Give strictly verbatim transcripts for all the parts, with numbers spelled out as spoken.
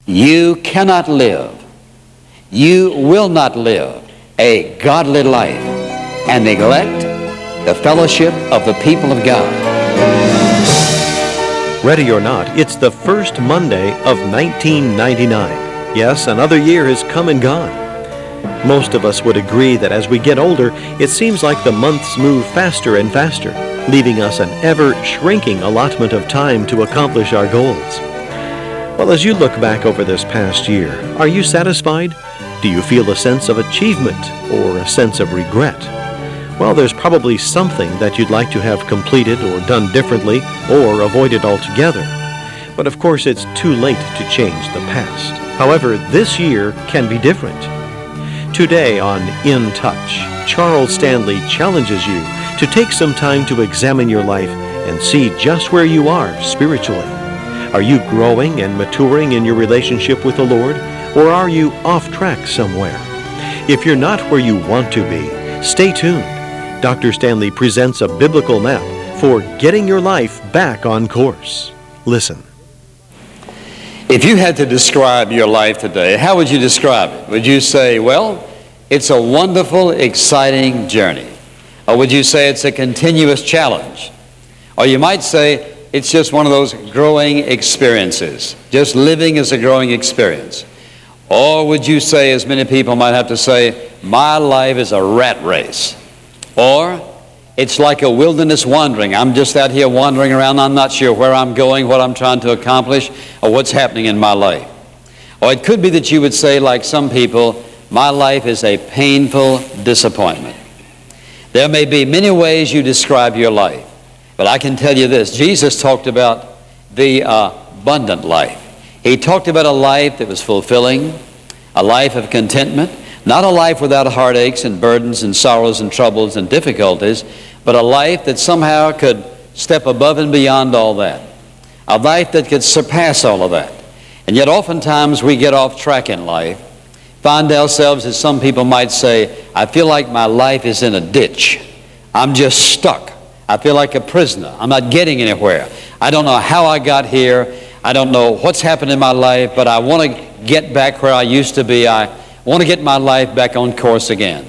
You cannot live, you will not live a godly life and neglect the fellowship of the people of God. Ready or not, it's the first Monday of nineteen ninety-nine. Yes, another year has come and gone. Most of us would agree that as we get older, it seems like the months move faster and faster, leaving us an ever-shrinking allotment of time to accomplish our goals. Well, as you look back over this past year, are you satisfied? Do you feel a sense of achievement or a sense of regret? Well, there's probably something that you'd like to have completed or done differently or avoided altogether. But of course, it's too late to change the past. However, this year can be different. Today on In Touch, Charles Stanley challenges you to take some time to examine your life and see just where you are spiritually. Are you growing and maturing in your relationship with the Lord, or are you off track somewhere? If you're not where you want to be, stay tuned. Doctor Stanley presents a biblical map for getting your life back on course. Listen. If you had to describe your life today, how would you describe it? Would you say, well, it's a wonderful, exciting journey? Or would you say it's a continuous challenge? Or you might say it's just one of those growing experiences. Just living is a growing experience. Or would you say, as many people might have to say, my life is a rat race? Or it's like a wilderness wandering. I'm just out here wandering around. I'm not sure where I'm going, what I'm trying to accomplish, or what's happening in my life. Or it could be that you would say, like some people, my life is a painful disappointment. There may be many ways you describe your life, but I can tell you this. Jesus talked about the uh, abundant life. He talked about a life that was fulfilling, a life of contentment, not a life without heartaches and burdens and sorrows and troubles and difficulties, but a life that somehow could step above and beyond all that. A life that could surpass all of that. And yet oftentimes we get off track in life, find ourselves, as some people might say, I feel like my life is in a ditch. I'm just stuck. I feel like a prisoner. I'm not getting anywhere. I don't know how I got here. I don't know what's happened in my life, but I want to get back where I used to be. I want to get my life back on course again.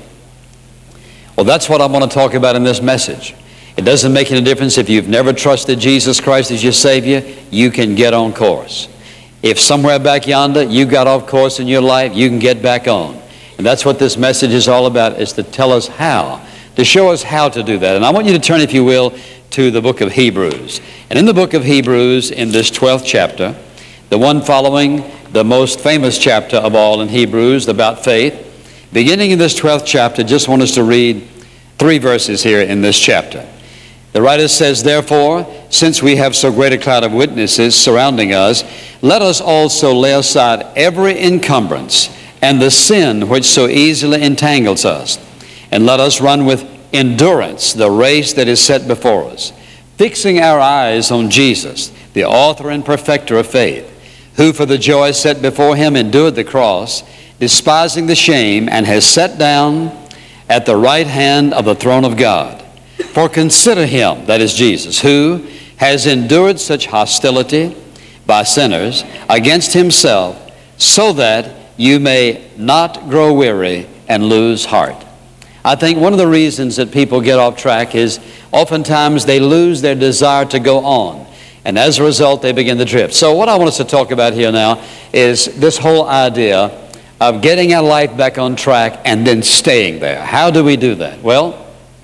Well, that's what I want to talk about in this message. It doesn't make any difference if you've never trusted Jesus Christ as your Savior, you can get on course. If somewhere back yonder you got off course in your life, you can get back on. And that's what this message is all about, is to tell us how, to show us how to do that. And I want you to turn, if you will, to the book of Hebrews. And in the book of Hebrews, in this twelfth chapter, the one following the most famous chapter of all in Hebrews about faith, beginning in this twelfth chapter, just want us to read three verses here in this chapter. The writer says, therefore, since we have so great a cloud of witnesses surrounding us, let us also lay aside every encumbrance and the sin which so easily entangles us, and let us run with endurance the race that is set before us, fixing our eyes on Jesus, the author and perfecter of faith, who for the joy set before him endured the cross, despising the shame, and has sat down at the right hand of the throne of God. For consider him, that is Jesus, who has endured such hostility by sinners against himself, so that you may not grow weary and lose heart. I think one of the reasons that people get off track is oftentimes they lose their desire to go on. And as a result, they begin to drift. So what I want us to talk about here now is this whole idea of getting our life back on track and then staying there. How do we do that? Well,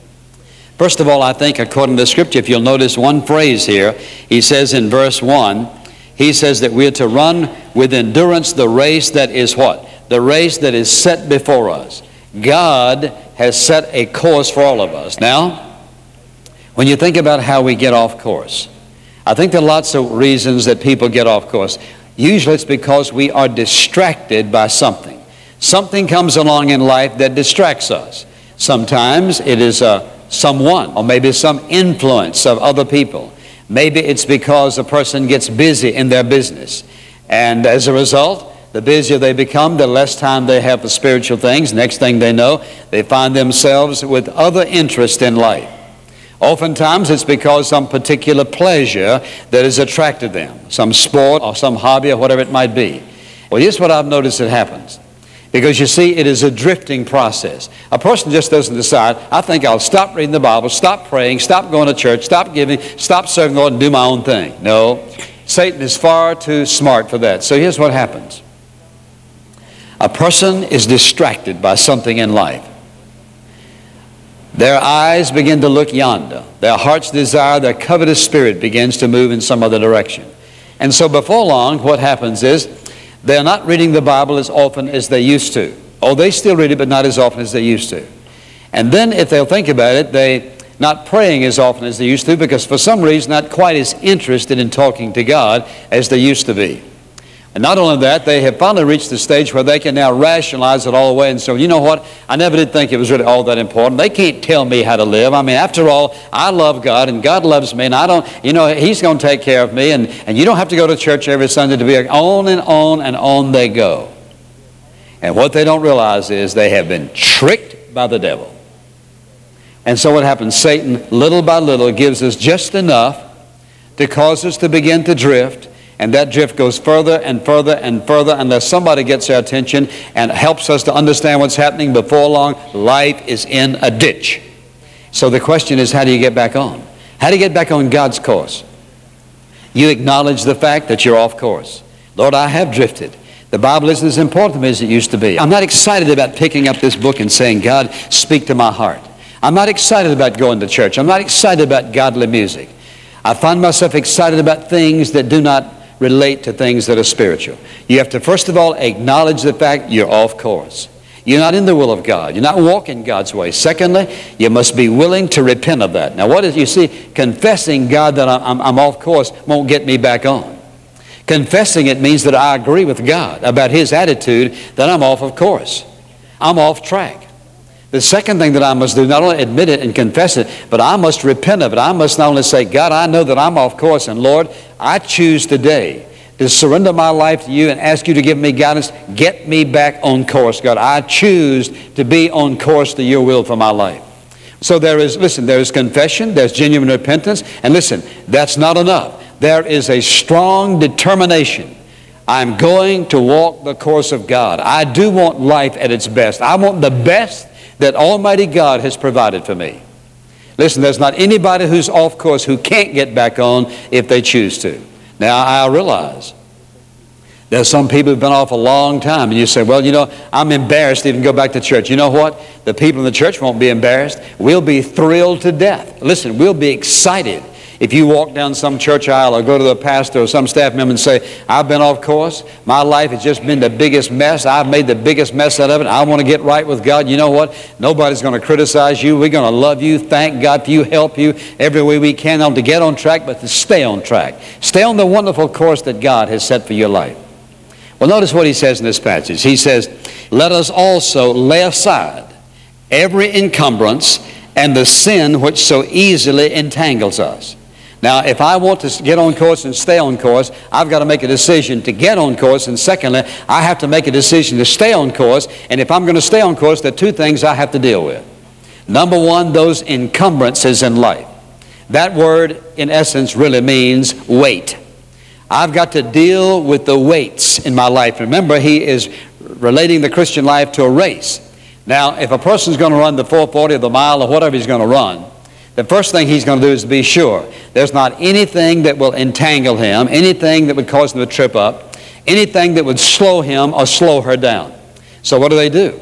first of all, I think according to the Scripture, if you'll notice one phrase here, he says in verse one, he says that we're to run with endurance the race that is what? The race that is set before us. God has set a course for all of us. Now, when you think about how we get off course, I think there are lots of reasons that people get off course. Usually it's because we are distracted by something. Something comes along in life that distracts us. Sometimes it is a someone, or maybe some influence of other people. Maybe it's because a person gets busy in their business. And as a result, the busier they become, the less time they have for spiritual things. Next thing they know, they find themselves with other interests in life. Oftentimes it's because some particular pleasure that has attracted them, some sport or some hobby or whatever it might be. Well, here's what I've noticed that happens. Because you see, it is a drifting process. A person just doesn't decide, I think I'll stop reading the Bible, stop praying, stop going to church, stop giving, stop serving the Lord, and do my own thing. No, Satan is far too smart for that. So here's what happens. A person is distracted by something in life. Their eyes begin to look yonder. Their heart's desire, their covetous spirit begins to move in some other direction. And so before long, what happens is, they're not reading the Bible as often as they used to. Oh, they still read it, but not as often as they used to. And then if they'll think about it, they're not praying as often as they used to, because for some reason not quite as interested in talking to God as they used to be. And not only that, they have finally reached the stage where they can now rationalize it all away and say, you know what, I never did think it was really all that important. They can't tell me how to live. I mean, after all, I love God and God loves me, and I don't, you know, He's going to take care of me, and, and you don't have to go to church every Sunday to be like, on and on and on they go. And what they don't realize is they have been tricked by the devil. And so what happens? Satan, little by little, gives us just enough to cause us to begin to drift. And that drift goes further and further and further unless somebody gets our attention and helps us to understand what's happening. Before long, life is in a ditch. So the question is, how do you get back on? How do you get back on God's course? You acknowledge the fact that you're off course. Lord, I have drifted. The Bible isn't as important to me as it used to be. I'm not excited about picking up this book and saying, God, speak to my heart. I'm not excited about going to church. I'm not excited about godly music. I find myself excited about things that do not relate to things that are spiritual. You have to first of all acknowledge the fact you're off course. You're not in the will of God. You're not walking God's way. Secondly, you must be willing to repent of that. Now what is, you see, confessing God that I'm, I'm off course won't get me back on. Confessing it means that I agree with God about His attitude that I'm off of course. I'm off track. The second thing that I must do, not only admit it and confess it, but I must repent of it. I must not only say, God, I know that I'm off course, and Lord, I choose today to surrender my life to you and ask you to give me guidance. Get me back on course, God. I choose to be on course to your will for my life. So there is, listen, there is confession, there's genuine repentance, and listen, that's not enough. There is a strong determination. I'm going to walk the course of God. I do want life at its best. I want the best that Almighty God has provided for me. Listen, there's not anybody who's off course who can't get back on if they choose to. Now, I realize there's some people who've been off a long time, and you say, well, you know, I'm embarrassed to even go back to church. You know what? The people in the church won't be embarrassed. We'll be thrilled to death. Listen, we'll be excited if you walk down some church aisle or go to the pastor or some staff member and say, I've been off course. My life has just been the biggest mess. I've made the biggest mess out of it. I want to get right with God. You know what? Nobody's going to criticize you. We're going to love you. Thank God for you. Help you every way we can to get on track, but to stay on track. Stay on the wonderful course that God has set for your life. Well, notice what he says in this passage. He says, let us also lay aside every encumbrance and the sin which so easily entangles us. Now, if I want to get on course and stay on course, I've got to make a decision to get on course, and secondly, I have to make a decision to stay on course, and if I'm going to stay on course, there are two things I have to deal with. Number one, those encumbrances in life. That word, in essence, really means weight. I've got to deal with the weights in my life. Remember, he is relating the Christian life to a race. Now, if a person's going to run the four forty or the mile or whatever he's going to run, the first thing he's going to do is be sure there's not anything that will entangle him, anything that would cause him to trip up, anything that would slow him or slow her down. So what do they do?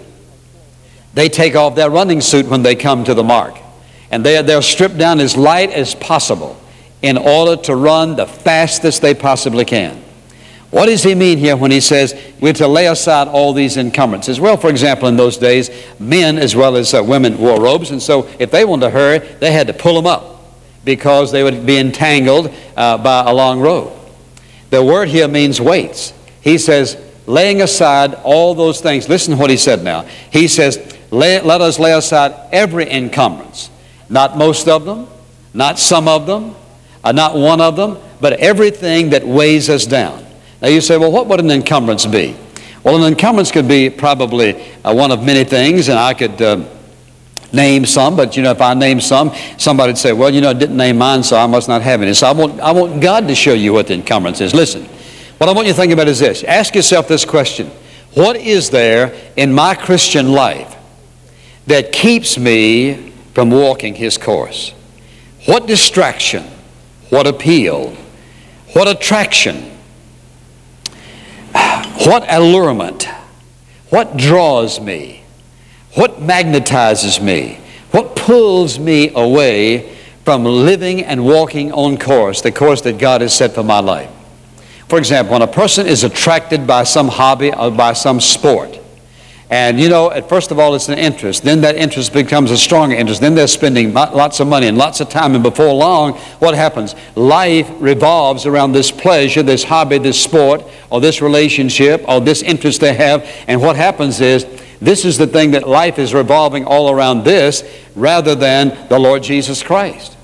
They take off their running suit when they come to the mark. And they, they'll strip down as light as possible in order to run the fastest they possibly can. What does he mean here when he says we're to lay aside all these encumbrances? Well, for example, in those days, men as well as uh, women wore robes, and so if they wanted to hurry, they had to pull them up because they would be entangled uh, by a long robe. The word here means weights. He says, laying aside all those things. Listen to what he said now. He says, lay, let us lay aside every encumbrance. Not most of them, not some of them, uh, not one of them, but everything that weighs us down. Now you say, well, what would an encumbrance be? Well, an encumbrance could be probably uh, one of many things, and I could uh, name some, but you know, if I name some, somebody would say, well, you know, I didn't name mine, so I must not have any. So I want, I want God to show you what the encumbrance is. Listen, What I want you to think about is this. Ask yourself this question. What is there in my Christian life that keeps me from walking His course? What distraction, what appeal, what attraction, what allurement, what draws me, what magnetizes me, what pulls me away from living and walking on course, the course that God has set for my life? For example, when a person is attracted by some hobby or by some sport, and you know, at first of all, it's an interest. Then that interest becomes a stronger interest. Then they're spending lots of money and lots of time. And before long, what happens? Life revolves around this pleasure, this hobby, this sport, or this relationship, or this interest they have. And what happens is, this is the thing that life is revolving all around this, rather than the Lord Jesus Christ.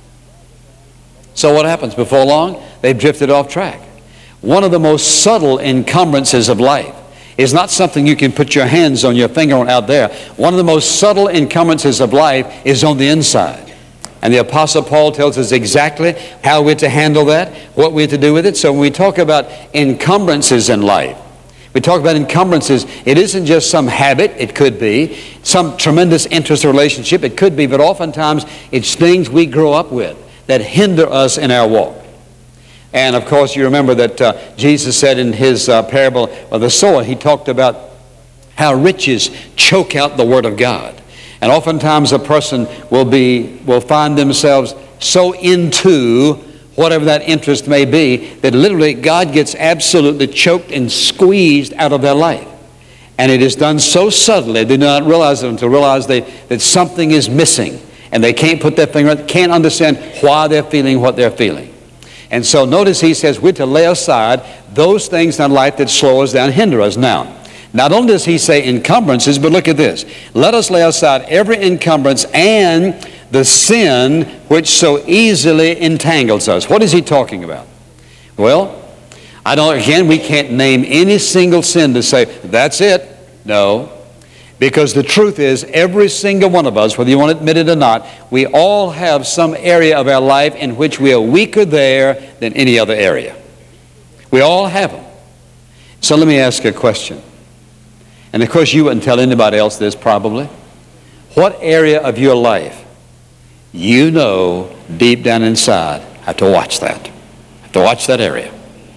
So what happens? Before long, they've drifted off track. One of the most subtle encumbrances of life is not something you can put your hands on, your finger on out there. One of the most subtle encumbrances of life is on the inside. And the Apostle Paul tells us exactly how we're to handle that, what we're to do with it. So when we talk about encumbrances in life, we talk about encumbrances, it isn't just some habit, it could be, some tremendous interest or relationship, it could be, but oftentimes it's things we grow up with that hinder us in our walk. And of course, you remember that uh, Jesus said in His uh, parable of the sower, He talked about how riches choke out the Word of God. And oftentimes a person will be, will find themselves so into whatever that interest may be, that literally God gets absolutely choked and squeezed out of their life. And it is done so subtly, they do not realize it until realize they, that something is missing. And they can't put their finger on it, can't understand why they're feeling what they're feeling. And so notice he says we're to lay aside those things in life that slow us down, hinder us. Now, not only does he say encumbrances, but look at this. Let us lay aside every encumbrance and the sin which so easily entangles us. What is he talking about? Well, I don't, again, we can't name any single sin to say, that's it. No. Because the truth is, every single one of us, whether you want to admit it or not, we all have some area of our life in which we are weaker there than any other area. We all have them. So let me ask you a question. And of course, you wouldn't tell anybody else this probably. What area of your life you know deep down inside, I have to watch that. I have to watch that area.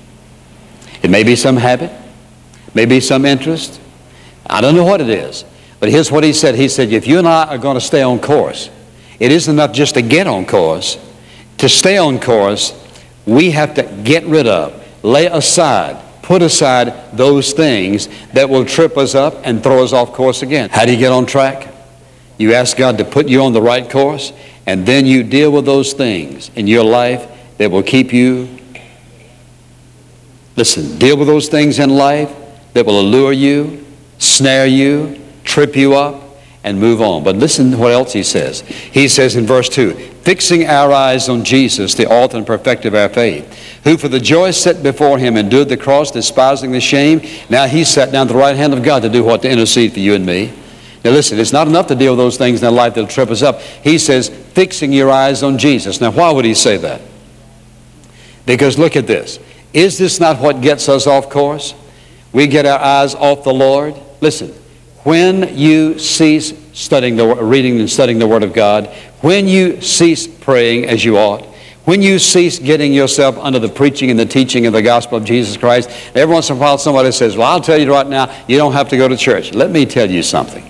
It may be some habit, maybe some interest. I don't know what it is. But here's what he said. He said, if you and I are going to stay on course, it isn't enough just to get on course. To stay on course, we have to get rid of, lay aside, put aside those things that will trip us up and throw us off course again. How do you get on track? You ask God to put you on the right course, and then you deal with those things in your life that will keep you. Listen, deal with those things in life that will allure you, snare you, trip you up, and move on. But listen to what else he says. He says in verse two, fixing our eyes on Jesus, the author and perfecter of our faith, who for the joy set before him endured the cross, despising the shame. Now he's sat down at the right hand of God to do what? To intercede for you and me. Now listen, it's not enough to deal with those things in our life that will trip us up. He says, fixing your eyes on Jesus. Now why would he say that? Because look at this. Is this not what gets us off course? We get our eyes off the Lord. Listen, when you cease studying the, reading and studying the Word of God, when you cease praying as you ought, when you cease getting yourself under the preaching and the teaching of the gospel of Jesus Christ, every once in a while somebody says, well, I'll tell you right now, you don't have to go to church. Let me tell you something.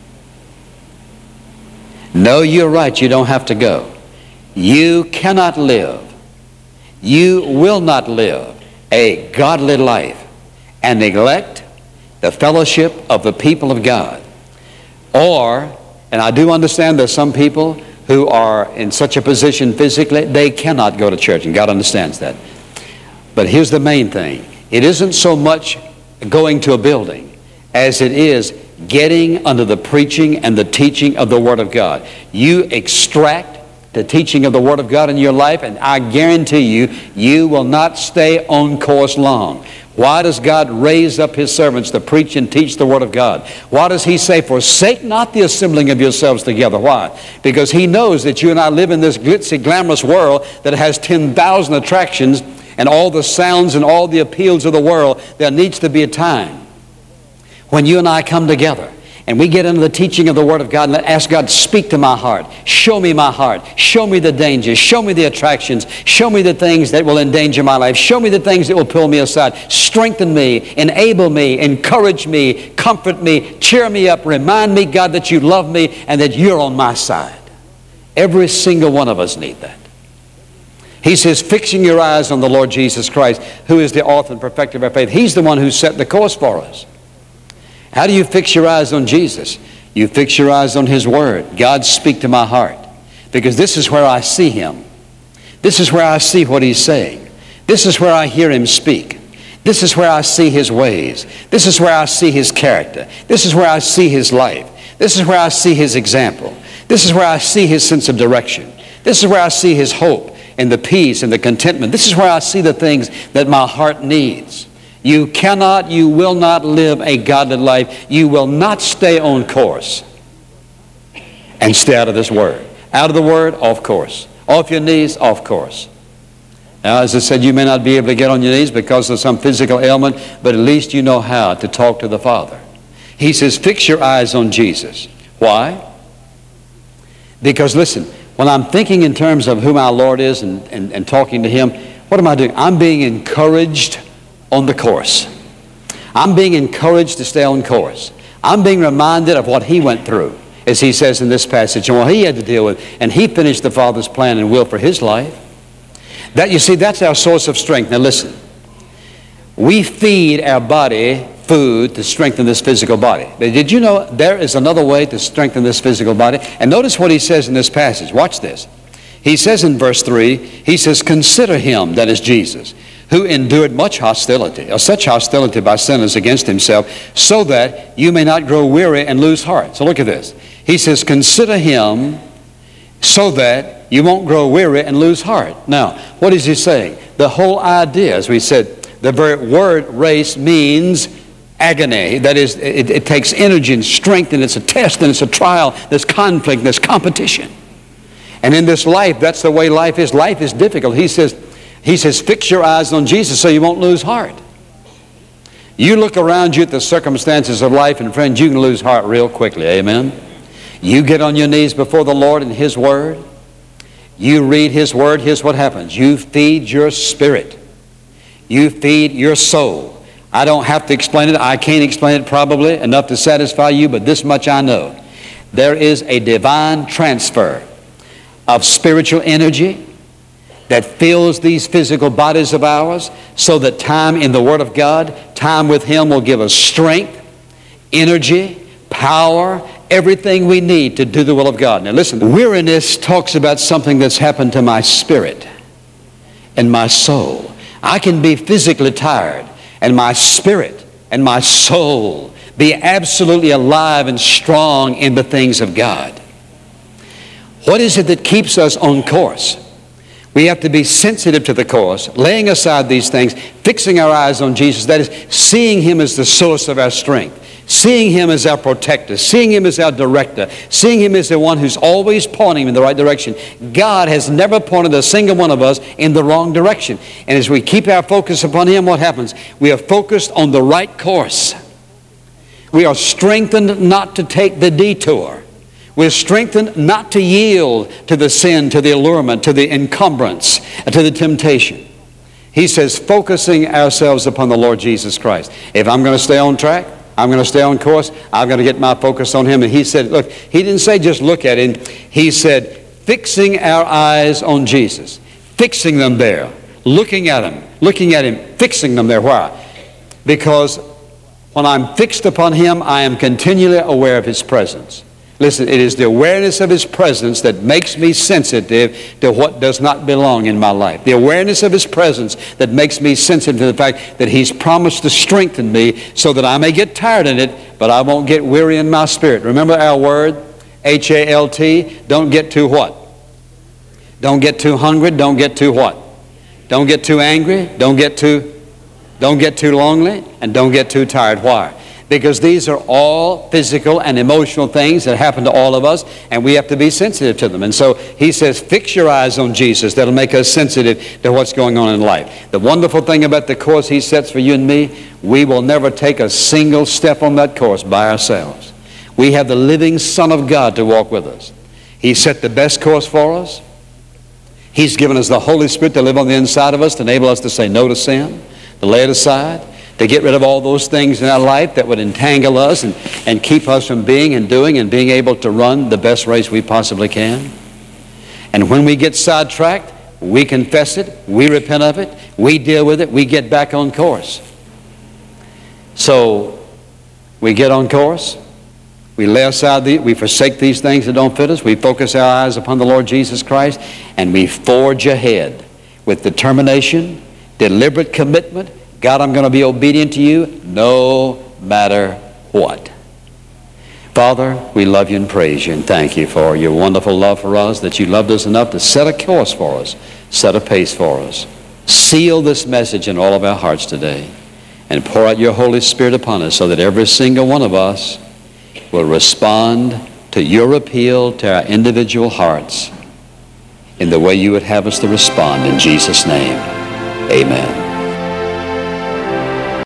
No, you're right, you don't have to go. You cannot live, you will not live a godly life and neglect the fellowship of the people of God. Or, and I do understand there's some people who are in such a position physically, they cannot go to church, and God understands that. But here's the main thing. It isn't so much going to a building as it is getting under the preaching and the teaching of the Word of God. You extract the teaching of the Word of God in your life, and I guarantee you, you will not stay on course long. Why does God raise up His servants to preach and teach the Word of God? Why does He say, forsake not the assembling of yourselves together? Why? Because He knows that you and I live in this glitzy, glamorous world that has ten thousand attractions and all the sounds and all the appeals of the world, there needs to be a time when you and I come together and we get into the teaching of the Word of God and ask God to speak to my heart. Show me my heart. Show me the dangers. Show me the attractions. Show me the things that will endanger my life. Show me the things that will pull me aside. Strengthen me, enable me, encourage me, comfort me, cheer me up, remind me, God, that you love me and that you're on my side. Every single one of us need that. He says, fixing your eyes on the Lord Jesus Christ, who is the author and perfecter of our faith. He's the one who set the course for us. How do you fix your eyes on Jesus? You fix your eyes on His Word. God, speak to my heart, because this is where I see Him. This is where I see what He's saying. This is where I hear Him speak. This is where I see His ways. This is where I see His character. This is where I see His life. This is where I see His example. This is where I see His sense of direction. This is where I see His hope and the peace and the contentment. This is where I see the things that my heart needs. You cannot, you will not live a godly life. You will not stay on course and stay out of this Word. Out of the Word, off course. Off your knees, off course. Now, as I said, you may not be able to get on your knees because of some physical ailment, but at least you know how to talk to the Father. He says, fix your eyes on Jesus. Why? Because listen, when I'm thinking in terms of who my Lord is and, and, and talking to Him, what am I doing? I'm being encouraged on the course. I'm being encouraged to stay on course. I'm being reminded of what He went through, as He says in this passage, and what He had to deal with, and He finished the Father's plan and will for His life. That, you see, that's our source of strength. Now listen, we feed our body food to strengthen this physical body. But did you know there is another way to strengthen this physical body? And notice what He says in this passage. Watch this. He says in verse three, He says, consider Him, that is Jesus, who endured much hostility, or such hostility by sinners against Himself, so that you may not grow weary and lose heart. So look at this. He says, consider Him so that you won't grow weary and lose heart. Now, what is He saying? The whole idea, as we said, the very word race means agony. That is, it, it takes energy and strength, and it's a test, and it's a trial. There's conflict, there's competition. And in this life, that's the way life is. Life is difficult. He says, He says, fix your eyes on Jesus so you won't lose heart. You look around you at the circumstances of life, and friends, you can lose heart real quickly. Amen? You get on your knees before the Lord in His Word. You read His Word. Here's what happens. You feed your spirit. You feed your soul. I don't have to explain it. I can't explain it probably enough to satisfy you, but this much I know. There is a divine transfer of spiritual energy that fills these physical bodies of ours, so that time in the Word of God, time with Him will give us strength, energy, power, everything we need to do the will of God. Now listen, weariness talks about something that's happened to my spirit and my soul. I can be physically tired, and my spirit and my soul be absolutely alive and strong in the things of God. What is it that keeps us on course? We have to be sensitive to the course, laying aside these things, fixing our eyes on Jesus. That is, seeing Him as the source of our strength, seeing Him as our protector, seeing Him as our director, seeing Him as the one who's always pointing in the right direction. God has never pointed a single one of us in the wrong direction. And as we keep our focus upon Him, what happens? We are focused on the right course. We are strengthened not to take the detour. We're strengthened not to yield to the sin, to the allurement, to the encumbrance, to the temptation. He says, focusing ourselves upon the Lord Jesus Christ. If I'm going to stay on track, I'm going to stay on course, I've got to get my focus on Him. And He said, look, He didn't say just look at Him. He said, fixing our eyes on Jesus. Fixing them there. Looking at Him. Looking at Him. Fixing them there. Why? Because when I'm fixed upon Him, I am continually aware of His presence. Listen, it is the awareness of His presence that makes me sensitive to what does not belong in my life. The awareness of His presence that makes me sensitive to the fact that He's promised to strengthen me so that I may get tired in it, but I won't get weary in my spirit. Remember our word, H A L T, don't get too what? Don't get too hungry, don't get too what? Don't get too angry, don't get too, don't get too lonely, and don't get too tired. Why? because these are all physical and emotional things that happen to all of us, and we have to be sensitive to them. And so he says, fix your eyes on Jesus. That'll make us sensitive to what's going on in life. The wonderful thing about the course he sets for you and me, we will never take a single step on that course by ourselves. We have the living Son of God to walk with us. He set the best course for us. He's given us the Holy Spirit to live on the inside of us, to enable us to say no to sin, to lay it aside, to get rid of all those things in our life that would entangle us and, and keep us from being and doing and being able to run the best race we possibly can. And when we get sidetracked, we confess it, we repent of it, we deal with it, we get back on course. So we get on course, we lay aside, the, we forsake these things that don't fit us, we focus our eyes upon the Lord Jesus Christ, and we forge ahead with determination, deliberate commitment. God, I'm going to be obedient to you no matter what. Father, we love you and praise you and thank you for your wonderful love for us, that you loved us enough to set a course for us, set a pace for us. Seal this message in all of our hearts today and pour out your Holy Spirit upon us so that every single one of us will respond to your appeal to our individual hearts in the way you would have us to respond. In Jesus' name, amen.